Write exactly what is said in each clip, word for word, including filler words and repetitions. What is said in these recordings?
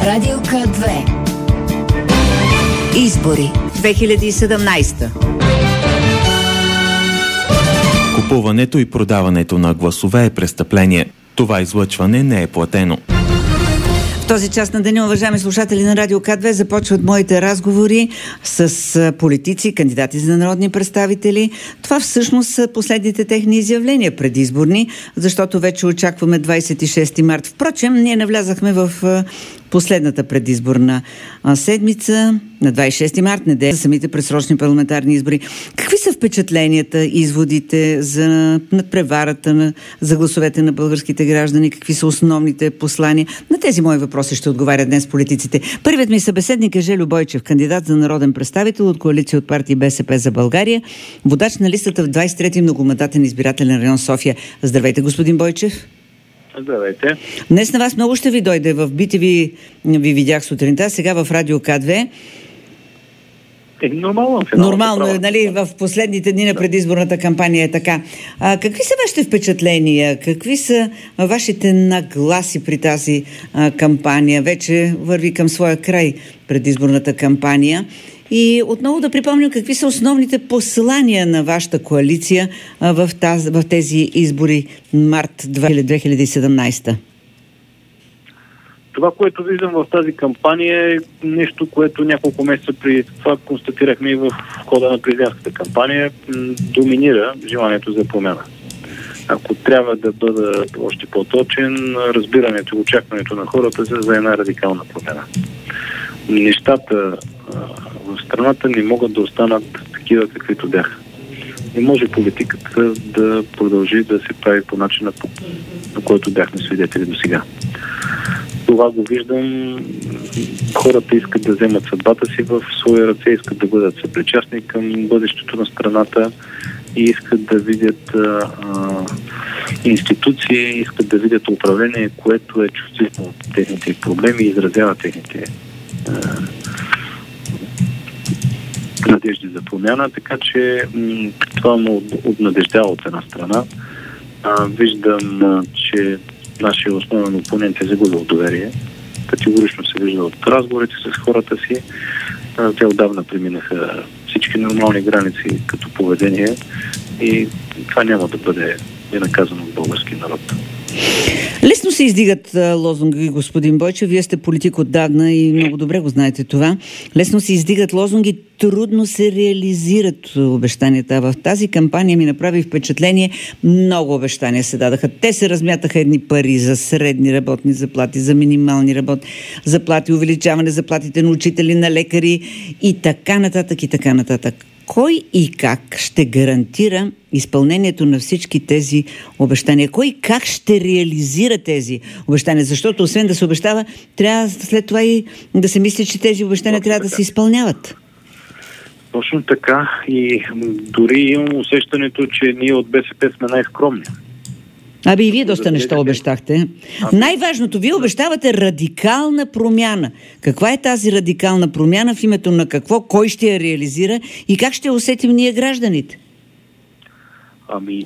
Радио К две. Избори две хиляди и седемнадесета. Купуването и продаването на гласове е престъпление. Това излъчване не е платено. В този час на деня, уважаеми слушатели на Радио К две, започват моите разговори с политици, кандидати за народни представители. Това всъщност са последните техни изявления предизборни, защото вече очакваме двадесет и шести март. Впрочем, ние навлязахме в последната предизборна седмица, на двадесет и шести март, неделя, за самите предсрочни парламентарни избори. Какви са впечатленията, изводите за надпреварата на, за гласовете на българските граждани? Какви са основните послания? На тези мои въпроси ще отговарят днес политиците. Първият ми събеседник е Жельо Бойчев, кандидат за народен представител от коалиция от партии БСП за България, водач на листата в двадесет и трети многомандатен избирателен район София. Здравейте, господин Бойчев. Здравейте. Днес на вас много ще ви дойде. В би ти ви ви видях сутринта, сега в Радио К две. Е, нормално. Нормално е, нали, в последните дни на предизборната кампания е така. А, какви са вашите впечатления? Какви са вашите нагласи при тази а, кампания? Вече върви към своя край предизборната кампания. И отново да припомним какви са основните послания на вашата коалиция а, в, тази, в тези избори март две хиляди и седемнадесета. Това, което виждам в тази кампания, е нещо, което няколко месеца преди това констатирахме и в хода на президентската кампания. Доминира желанието за промяна. Ако трябва да бъда още по-точен, разбирането и очакването на хората са за една радикална промяна. Нещата в страната не могат да останат такива, каквито бяха. Не може политиката да продължи да се прави по начина, по, по който бяхме свидетели до сега. Това го виждам. Хората искат да вземат съдбата си в своя ръце, искат да бъдат съпричастни към бъдещето на страната и искат да видят а, а, институции, искат да видят управление, което е чувствително от техните проблеми и изразява техните а, надежди за промяна, така че м- това му обнадеждава от една страна. А, виждам, а, че нашия основен опонент е загубил доверие. Категорично се вижда от разговорите с хората си. А, те отдавна преминаха всички нормални граници като поведение и това няма да бъде наказано от български народ. Лесно се издигат а, лозунги, господин Бойчев. Вие сте политик отдавна и много добре го знаете това. Лесно се издигат лозунги, трудно се реализират обещанията. В тази кампания ми направи впечатление, много обещания се дадаха. Те се размятаха едни пари за средни работни заплати, за минимални работни заплати, увеличаване заплатите на учители, на лекари и така нататък и така нататък. Кой и как ще гарантира изпълнението на всички тези обещания? Кой и как ще реализира тези обещания? Защото освен да се обещава, трябва след това и да се мисли, че тези обещания трябва да се изпълняват. Точно така. И дори имам усещането, че ние от БСП сме най-скромни. Аби и вие доста неща обещахте. Най-важното, вие обещавате радикална промяна. Каква е тази радикална промяна, в името на какво, кой ще я реализира и как ще усетим ние гражданите? Ами,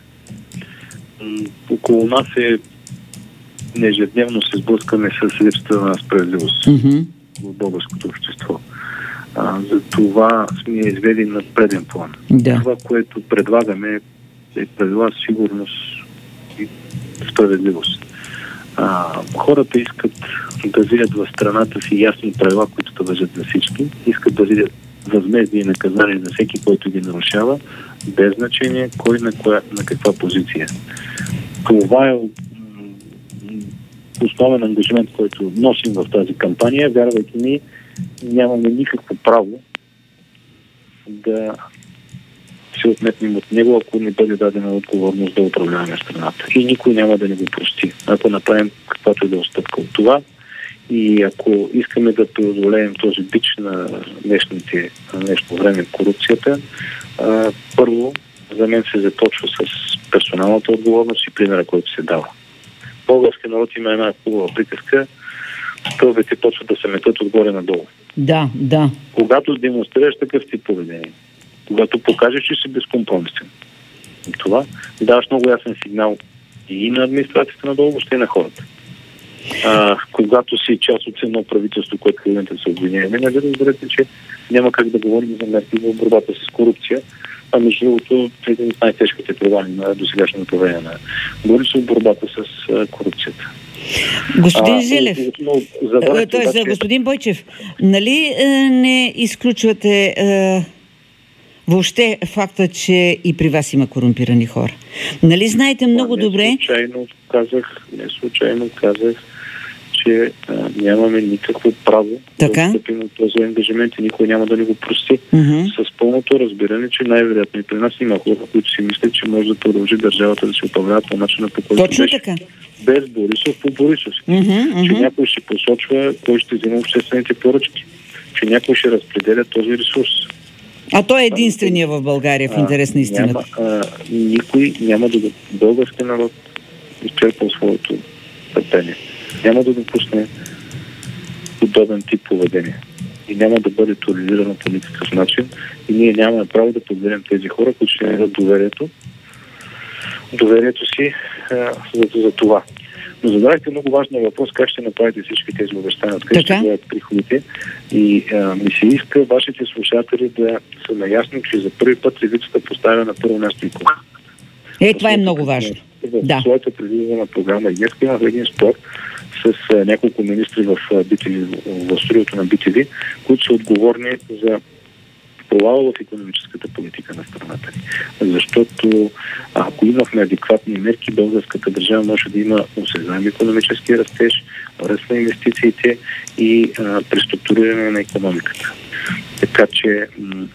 м- около нас е ежедневно се сблъскаме с липсата на справедливост mm-hmm. в българското общество. А, за това сме извели на преден план. Да. Това, което предлагаме, е правила сигурност и справедливост. А, хората искат да видят в страната си ясни правила, които да важат за всички. Искат да видят възмездие и наказание за всеки, който ги нарушава, без значение кой на, коя, на каква позиция. Това е основен ангажимент, който носим в тази кампания. Вярвайки ми, нямаме никакво право да се отметнем от него, ако не бъде дадена отговорност да управляваме страната. И никой няма да ни го прости, ако направим каквато и да отстъпка от това. И ако искаме да преодолеем този бич на днешните, на днешно време корупцията, а, първо за мен се започва с персоналната отговорност и примера, който се дава. Българският народ има една хубава приказка: стълбите почват да се метат отгоре надолу. Да, да. Когато демонстрираш такъв тип поведение, когато покажеш, че си безкомпромисен, това даваш много ясен сигнал и на администрацията надолу, въобще и на хората. А, когато си част от едно правителство, което в момента се обвинява, не да разберете, че няма как да говорим за мерки в борбата с корупция. А между другото, един от най-тежките провали на досегашно управление на Борисов, борбата с а, корупцията. Господин Желев, т.е. обаче... господин Бойчев, нали е, не изключвате е, въобще факта, че и при вас има корумпирани хора? Нали знаете много не добре... Не случайно казах, не случайно казах, че а, нямаме никакво право така? да отстъпим от този ангажимент и никой няма да ни го прости. Uh-huh. С пълното разбиране, че най-вероятно и при нас има хора, които си мислят, че може да продължи държавата да се управлява по начина, по който точно беше. Така. Без Борисов по Борисов. Uh-huh, uh-huh. Че някой ще посочва кой ще взима обществените поръчки. Че някой ще разпределя този ресурс. А той е единствения в България, в интерес на истината. Няма, а, никой няма да... Български народ изчерпал своето търпение. Няма да допусне подобен тип поведение. И няма да бъде толерирано по никакъв начин. И ние нямаме право да подберем тези хора, които ще дадат доверието. Доверието си а, за, за това. Но задавайте много важен въпрос, как ще направите всички тези обещания, откъде ще бъдат приходите. И а, ми се иска вашите слушатели да са наясни, че за първи път левицата поставя на първо място икона. Е, това е много важно. В да. своята предвидена програма. И днес имах един спор с а, няколко министри в би ти ви, в студиото на би ти ви, които са отговорни за провала в икономическата политика на страната ни. Защото ако имахме адекватни мерки, българската държава може да има осезаем икономически растеж, ръст на инвестициите и а, преструктуриране на икономиката. Така че м-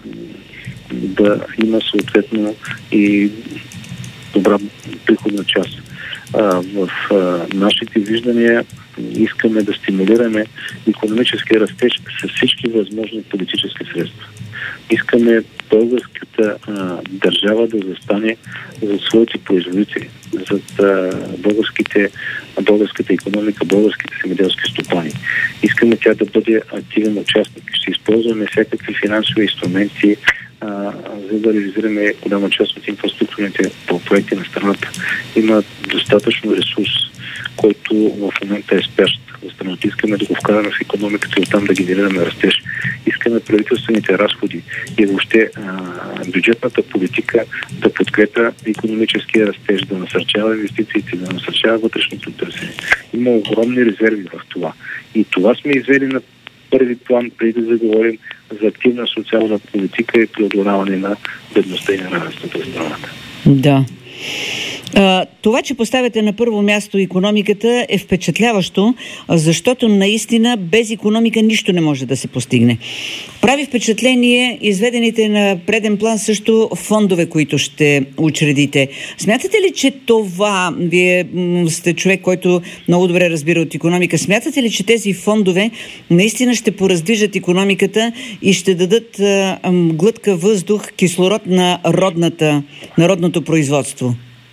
да има съответно и добра приходна част. А, в а, нашите виждания искаме да стимулираме икономическия растеж с всички възможни политически средства. Искаме българската а, държава да застане за своите производители, за а, българските, българската икономика, българските земеделски стопани. Искаме тя да бъде активен участник. Ще използваме всякакви финансови инструменти, а, за да реализираме голяма част от инфраструктурните проекти на страната. Има достатъчно ресурс, който в момента е спящ за страната. Искаме да го вкараме в икономиката и оттам да генерираме растеж. Искаме правителствените разходи и въобще а, бюджетната политика да подкрепя икономическия растеж, да насърчава инвестициите, да насърчава вътрешното търсене. Има огромни резерви в това. И това сме извели на първи план, преди да заговорим за активна социална политика и преодоляване на бедността и неравенството в страната. Да. А, това, че поставяте на първо място икономиката, е впечатляващо, защото наистина без икономика нищо не може да се постигне. Прави впечатление изведените на преден план също фондове, които ще учредите. Смятате ли, че това, вие сте човек, който много добре разбира от икономика, смятате ли, че тези фондове наистина ще пораздвижат икономиката и ще дадат а, глътка въздух, кислород на родната, народното производство?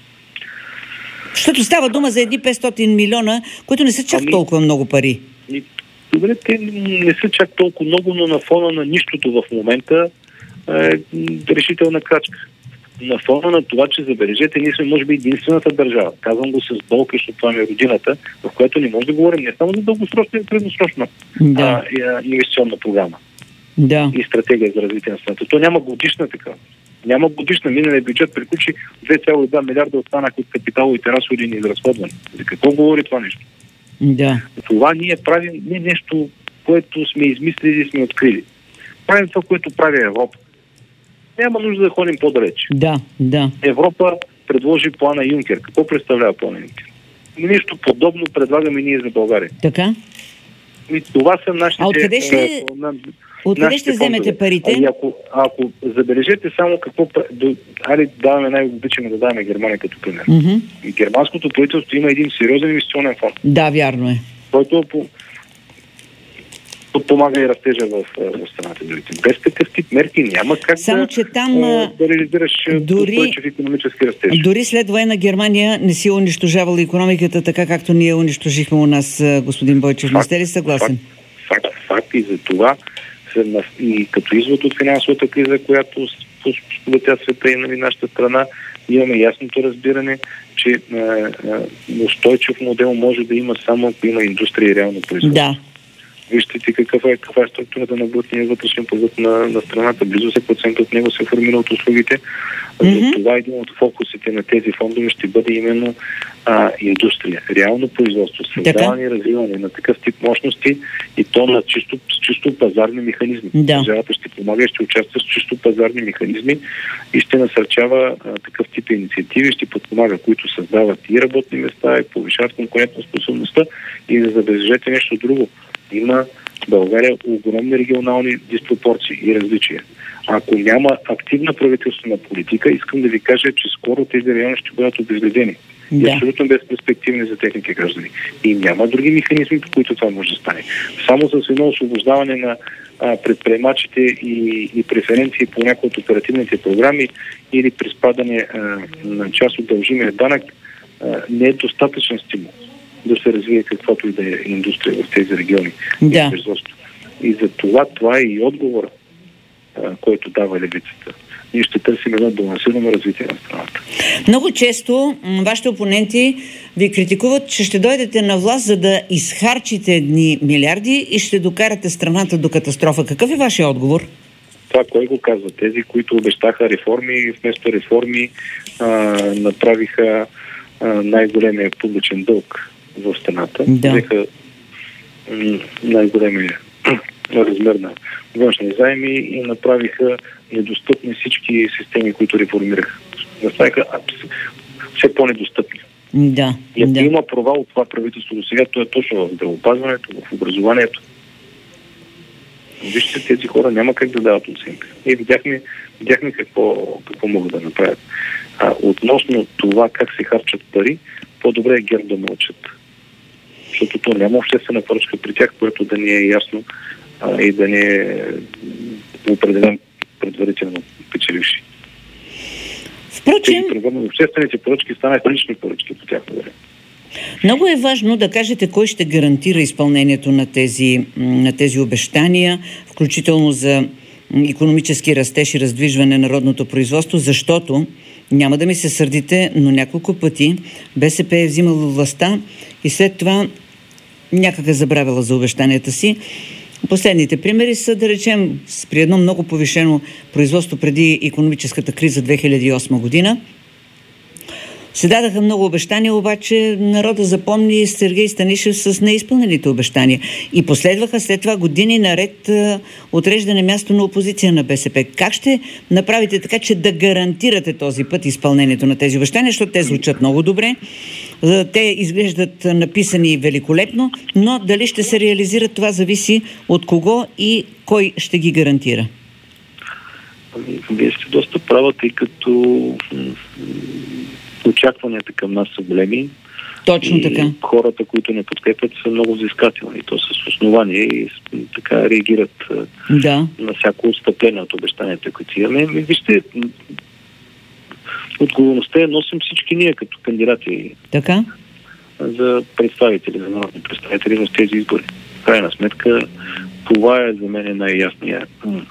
Защото става дума за едни петстотин милиона, които не са чак ами, толкова много пари. Добре, те не са чак толкова много, но на фона на нищото в момента е решителна крачка. На фона на това, че забележете, ние сме може би единствената държава. Казвам го с болка, защото това ми е родината, в която не може да говорим не само за дългосрочна и средносрочна да. а, инвестиционна програма. Да. И стратегия за развитие на страната. То няма годишна така. Няма годишна. Миналия бюджет приключи две цяло и две милиарда останаха от капиталовите разходи и изразходване. За какво говори това нещо? Да. Това ние правим не нещо, което сме измислили и сме открили. Правим това, което прави Европа. Няма нужда да ходим по-далеч. Да, да. Европа предложи плана Юнкер. Какво представлява плана Юнкер? Нещо подобно предлагаме ние за България. Така? И това са нашите... А откъде ще... Откъде ще вземете парите? А ако, ако забележете само какво... Айде даваме, най-обичаме да даваме Германия като пример. Mm-hmm. И германското правителство има един сериозен инвестиционен фонд. Да, вярно е. Който по, подпомага и растежа в, в страната. Без такъв тип мерки няма как само, да, че там, да реализираш дори, икономически растеж. Дори след военна Германия не си унищожавала икономиката така, както ние унищожихме у нас, господин Бойчев. Не сте ли съгласен? Факт, факт, факт и за това и като извод от финансовата криза, която по света света и нали, нашата страна. Имаме ясното разбиране, че а, а, устойчив модел може да има само ако има индустрия и реално производство. Да. Вижте ти каква е, каква е структурата на брутния вътрешен продукт на, на страната. Близо осемдесет процента от него се формира от услугите. Mm-hmm. За това един от фокусите на тези фондове ще бъде именно а, индустрия. Реално производство, създаване и развиване на такъв тип мощности и то на чисто, чисто пазарни механизми. Да. Държавата ще помага и ще участва с чисто пазарни механизми и ще насърчава а, такъв тип инициативи, ще подпомага, които създават и работни места, и повишават конкурентоспособността и да забележете нещо друго. Има в България огромни регионални диспропорции и различия. Ако няма активна правителствена политика, искам да ви кажа, че скоро тези райони ще бъдат обезлюдени. Да. И абсолютно безперспективни за техните граждани. И няма други механизми, по които това може да стане. Само с едно освобождаване на а, предприемачите и, и преференции по някои от оперативните програми или приспадане а, на част от дължимия данък а, не е достатъчен стимул да се развие каквото и да е индустрия в тези региони. Да. И за това, това е и отговор, а, който дава левицата. Ние ще търсим едно балансирано развитие на страната. Много често м- вашите опоненти ви критикуват, че ще дойдете на власт, за да изхарчите едни милиарди и ще докарате страната до катастрофа. Какъв е вашия отговор? Това кой го казва? Тези, които обещаха реформи, вместо реформи а, направиха а, най-големия публичен дълг в страната. Да. Взеха м- най-големия размер на външни заеми и направиха недостъпни всички системи, които реформираха. Направиха все по-недостъпни. Да. И ако да. има провал от това правителство до сега, то е точно в здравеопазването, в образованието. Вижте, тези хора няма как да дават оценка. И видяхме, видяхме какво, какво могат да направят. А относно това как се харчат пари, по-добре е ГЕРБ да мълчат. Защото то няма обществена поръчка при тях, което да ни е ясно а, и да ни е определен предварително печеливши. Впрочем, обществените поръчки станаха лични поръчки по тях. много е важно да кажете кой ще гарантира изпълнението на тези, на тези обещания, включително за икономически растеж и раздвижване на народното производство, защото, няма да ми се сърдите, но няколко пъти БСП е взимала властта и след това някак е забравила за обещанията си. Последните примери са, да речем, при едно много повишено производство преди икономическата криза две хиляди и осма година. Се дадаха много обещания, обаче народа запомни Сергей Станишев с неизпълнените обещания. И последваха след това години наред отреждане място на опозиция на БСП. Как ще направите така, че да гарантирате този път изпълнението на тези обещания, защото те звучат много добре, те изглеждат написани великолепно, но дали ще се реализират, това зависи от кого и кой ще ги гарантира? Вие сте доста права, тъй като очакванията към нас са големи. Точно така. Хората, които не подкрепят, са много взискателни. То с основание и така реагират да. на всяко отстъпление от обещанията, които имаме. Вижте, отговорността я носим всички ние като кандидати. Така? За представители, за народни представители в тези избори. В крайна сметка, това е за мен най-ясния,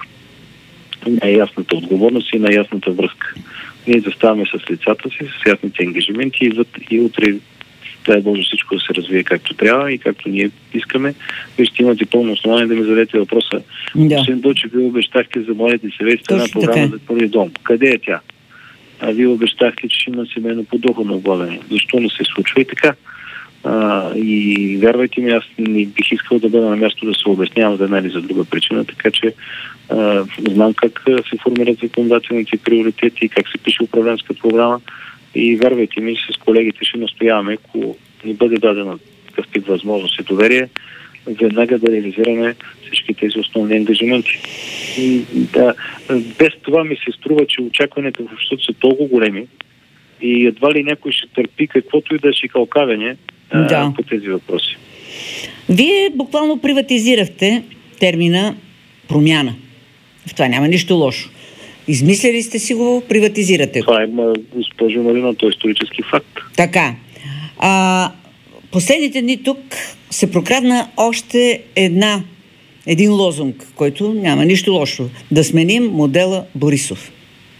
най-ясната отговорност и най-ясната връзка. Ние заставаме с лицата си, с ясните ангажименти и, и утре, дай Боже, всичко да се развие както трябва и както ние искаме. Вие ще имате пълно основание да ми зададете въпроса. Да. Господин Дойчев, вие обещахте за младите семейства една програма за първи дом. Къде е тя? А вие обещахте, че има семейно подоходно облагане. Защо не се случва и така? А, и вярвайте ми, аз не бих искал да бъда на място да се обяснявам за една или за друга причина, така че а, знам как се формират законодателните приоритети, как се пише управленска програма и вярвайте ми, с колегите ще настояваме, ако ни бъде дадена такъв тип възможност и доверие, веднага да реализираме всички тези основни ангажименти. И, да, без това ми се струва, че очакванията в обществото са толкова големи и едва ли някой ще търпи каквото и да е шикалкавене да. по тези въпроси. Вие буквално приватизирахте термина промяна. В това няма нищо лошо. Измислили сте си го, приватизирате. Това е, госпожо Марина, то е исторически факт. Така. А, последните дни тук се прокрадна още една, един лозунг, който няма нищо лошо. Да сменим модела Борисов.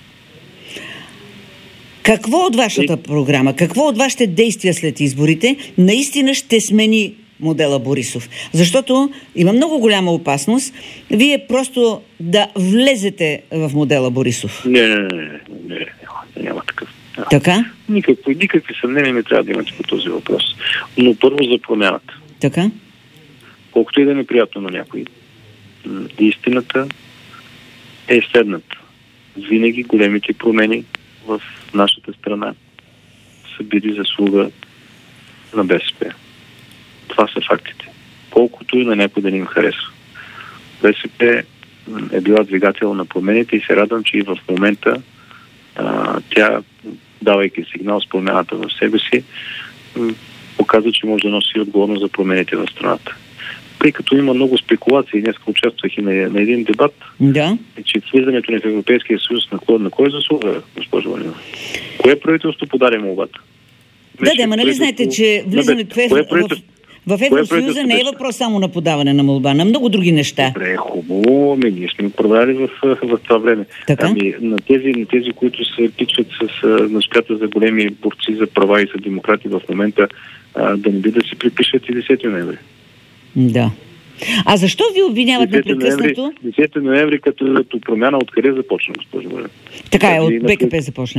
Какво от вашата и... програма, какво от вашите действия след изборите наистина ще смени модела Борисов? Защото има много голяма опасност вие просто да влезете в модела Борисов. Не, не, не, не, не, не няма, няма такъв. Така? Никакви, никакви съмнения не трябва да имате по този въпрос. Но първо за промяната. Така? Колкото и да е неприятно на някой, истината е следната. Винаги големите промени в нашата страна са били заслуга на БСП. Това са фактите. Колкото и на някой да не им харесва. БСП е била двигател на промените и се радвам, че и в момента а, тя, давайки сигнал с промяната в себе си, показва, че може да носи отговорност за промените в страната. Тъй като има много спекулации, днес участвах и на, на един дебат, да. че влизането ни в Европейския съюз на кой, на кой заслуга, госпожо Валина? Кое правителство подаде молбата? Да, да, ма нали знаете, че влизането в, в, в Евросъюза не е въпрос само на подаване на молба, на много други неща. Добре, хубаво, ами ние сме управляли в, в това време. Така? Ами на тези, на тези, които се пичат с значката за големи борци за права и за демократи в момента, а, да не би да си припишат и десети ноември. Да. А защо ви обвиняват непрекъснато? десети ноември като, като промяна откъде започна, госпожо Валина? Така е, от БКП започна.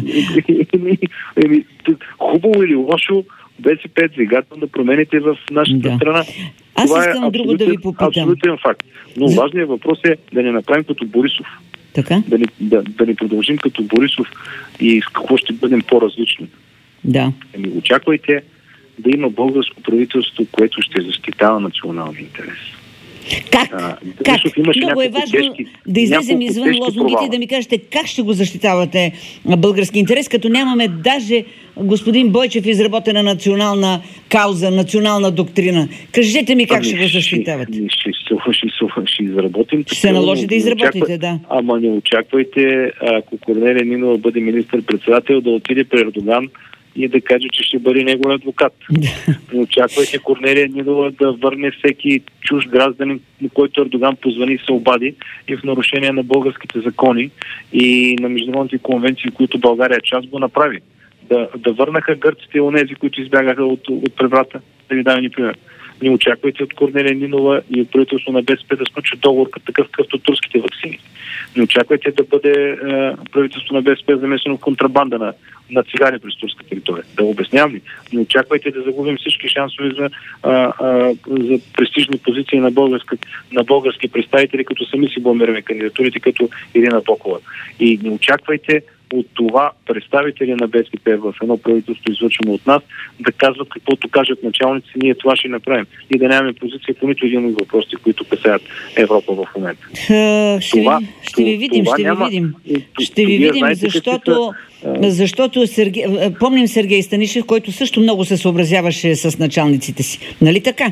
Хубаво или лошо, БСП е двигател да промените в нашата да. страна. Аз Това искам е друго да ви попитам. Абсолютен факт. Но За... важният въпрос е да не направим като Борисов. Така? Да не, да, да не продължим като Борисов и с какво ще бъдем по-различни. Да. Ами очаквайте да има българско правителство, което ще защитава националния интерес. Как? А, как? Много е важно тежки, да излезем извън лозунгите и да ми кажете как ще го защитавате български интерес, като нямаме даже господин Бойчев изработена национална кауза, национална доктрина. Кажете ми как ами, ще го защитавате. Ще, ще, ще, ще, ще изработим. Ще се наложи да изработите, очаква... да. Ама не очаквайте, ако Корнелия Нинова бъде министър-председател, да отиде при Ердоган и да каже, че ще бъде негов адвокат. Не очаквайте Корнелия Нинова да върне всеки чуж гражданин, на който Ердоган позвани и се обади и в нарушение на българските закони и на международните конвенции, които България част го направи. Да, да върнаха гърците и онези, които избягаха от, от преврата. Да ви дам ни пример. Не очаквайте от Корнелия Нинова и от правителство на БСП да сключат договор като такъв, какъвто турските ваксини. Не очаквайте да бъде е, правителство на БСП замесено в контрабанда на, на цигари през турска територия. Да обяснявам ли? Не очаквайте да загубим всички шансове за, а, а, за престижни позиции на, българска, на български представители, като сами си бламираме кандидатурите, като Ирина Бокова. И не очаквайте от това представители на БСП в едно правителство, излъчено от нас, да казват каквото кажат началници, ние това ще направим. И да нямаме позиция по нито един от въпросите, които касаят Европа в момента. Uh, ще, това, ви, ще ви видим, ще няма... ви видим. Ще ви видим, защото, са... защото Сергей, помним Сергей Станишев, който също много се съобразяваше с началниците си. Нали така?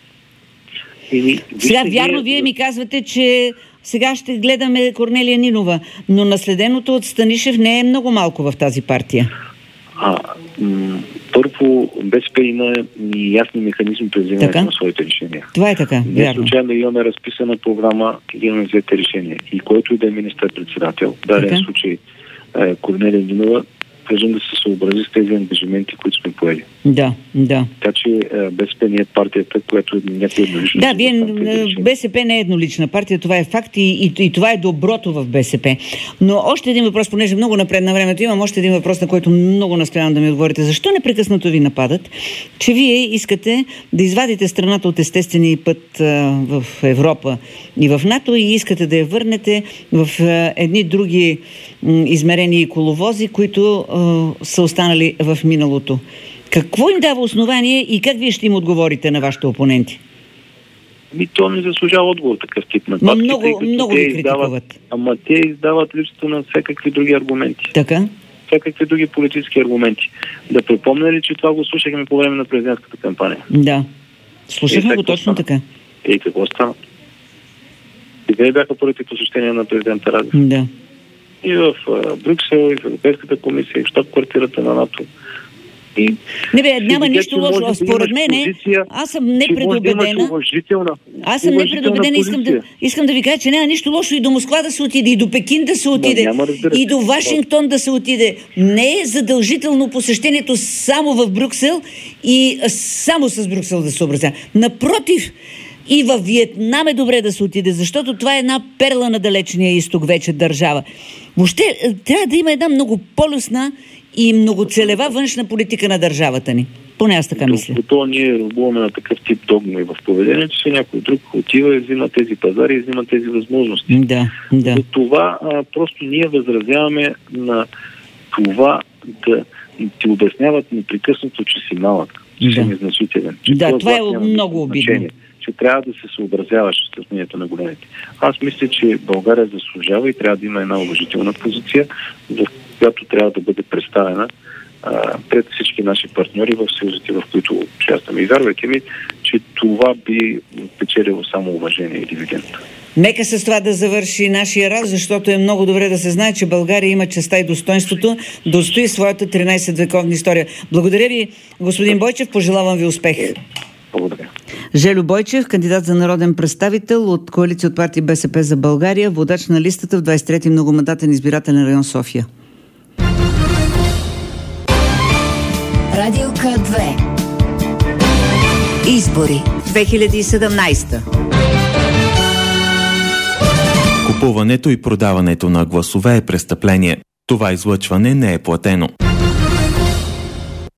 И, Сега, вярно, вие ми казвате, че сега ще гледаме Корнелия Нинова, но наследеното от Станишев не е много малко в тази партия. А, м- първо, БСП има и ясни механизми при вземането на своите решения. Това е така, не вярно. Случайно имаме разписана програма и имаме взете решения. И който и да е министър-председател, в даден случай е, Корнелия Нинова, кажем да се съобрази с тези ангажименти, които сме поели. Да, да. Така че БСП не е партията, която е някаква еднолична. Да, вие, БСП не е еднолична партия, това е факт и, и, и това е доброто в БСП. Но още един въпрос, понеже много напред на времето имам още един въпрос, на който много настоявам да ми отговорите. Защо непрекъснато ви нападат, че вие искате да извадите страната от естествения път а, в Европа и в НАТО и искате да я върнете в а, едни други м, измерения и коловози, които а, са останали в миналото? Какво им дава основание и как вие ще им отговорите на вашите опоненти? Ми то не заслужава отговор такъв тип на Но много, много ви критикуват. Ама те издават липсата на всякакви други аргументи. Така? Всякакви други политически аргументи. Да припомня ли, че това го слушахме по време на президентската кампания? Да. Слушахме го точно така. И какво стана? И те бяха първите посещения на президента Радев. Да. И в Брюксел, и в Европейската комисия, и в щаб-квартирата на НАТО. И не бе, няма видя, нищо лошо. А според мен, аз съм непредубедена. Аз съм непредубедена. Искам да, искам да ви кажа, че няма нищо лошо и до Москва да се отиде, и до Пекин да се отиде, няма, и до Вашингтон да се отиде. Не е задължително посещението само в Брюксел и само с Брюксел да се образя. Напротив, и във Виетнам е добре да се отиде, защото това е една перла на далечния изток вече държава. Въобще трябва да има една многополюсна и многоцелева външна политика на държавата ни. Поне аз така мисля. Докато ние рубуваме на такъв тип догми в поведението, че някой друг отива и взима тези пазари и взима тези възможности. Да, да. За това а, просто ние възразяваме на това да ти обясняват непрекъснато, че си малък, че да. си незначителен. Че да, това е много обидно. Че трябва да се съобразяваш с мнението на големите. Аз мисля, че България заслужава и трябва да има една уважителна позиция, в която трябва да бъде представена а, пред всички наши партньори в съюзите, в които участваме. И вярвайте ми, че това би печелило само уважение и дивиденд. Нека с това да завърши нашия раз, защото е много добре да се знае, че България има честа и достоинството да устои своята тринайсетвековна история. Благодаря ви, господин Бойчев, пожелавам ви успех. Благодаря. Жельо Бойчев, кандидат за народен представител от коалиция от партия БСП за България, водач на листата в двайсет и трети многомандатен избирателен район София. Радио К две. Избори две хиляди и седемнайсета. Купуването и продаването на гласове е престъпление. Това излъчване не е платено.